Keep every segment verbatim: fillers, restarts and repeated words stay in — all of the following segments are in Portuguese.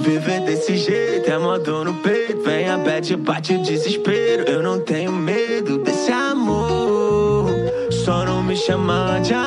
Viver desse jeito é mó dor no peito. Vem a bad, bate o desespero. Eu não tenho medo desse amor, só não me chama de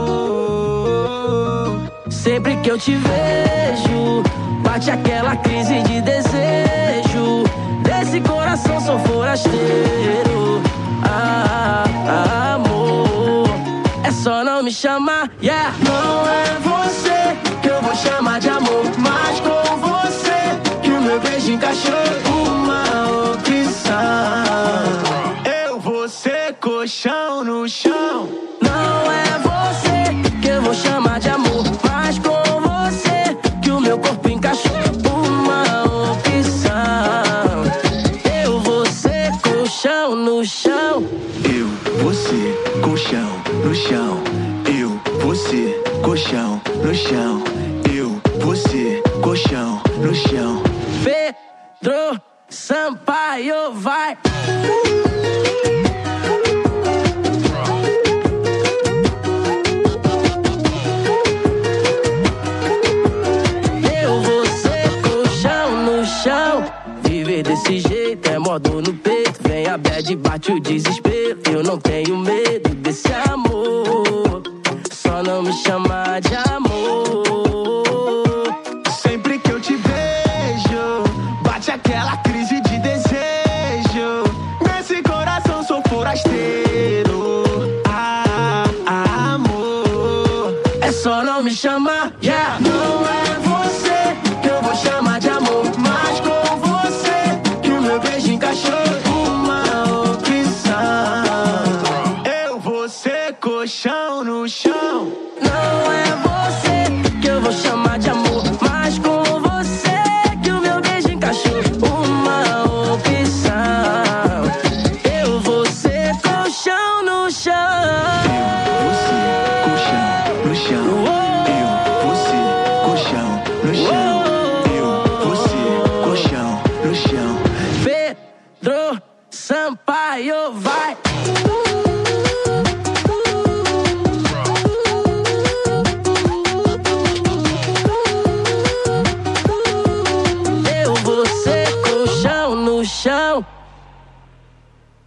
amor. Sempre que eu te vejo, bate aquela crise de desejo. Desse coração sou forasteiro. Ah, ah, amor, é só não me chamar, yeah. Não é você que eu vou chamar de amor, mas com você que o meu beijo encaixou. Uma opção, eu vou ser colchão no chão. Não é você que eu vou chamar de amor, mas com você que o meu corpo encaixou. Uma opção, eu vou ser colchão no chão. Eu, você, colchão no chão. Eu, você, colchão no chão. Eu, você, colchão no chão. Pedro Sampaio vai. Eu vou ser colchão no chão. Viver desse jeito é modo no peito. Vem a bad, bate o desespero. Eu não tenho medo desse amor, só não me chamar de amor. Sempre que eu te vejo, bate aquela crise de desejo. Nesse coração sou forasteiro. Ah, ah, amor, É só não me chamar, yeah. não é você que eu vou chamar de amor, mas com você que o meu beijo encaixou. Uma opção, eu vou ser colchão no chão. Não é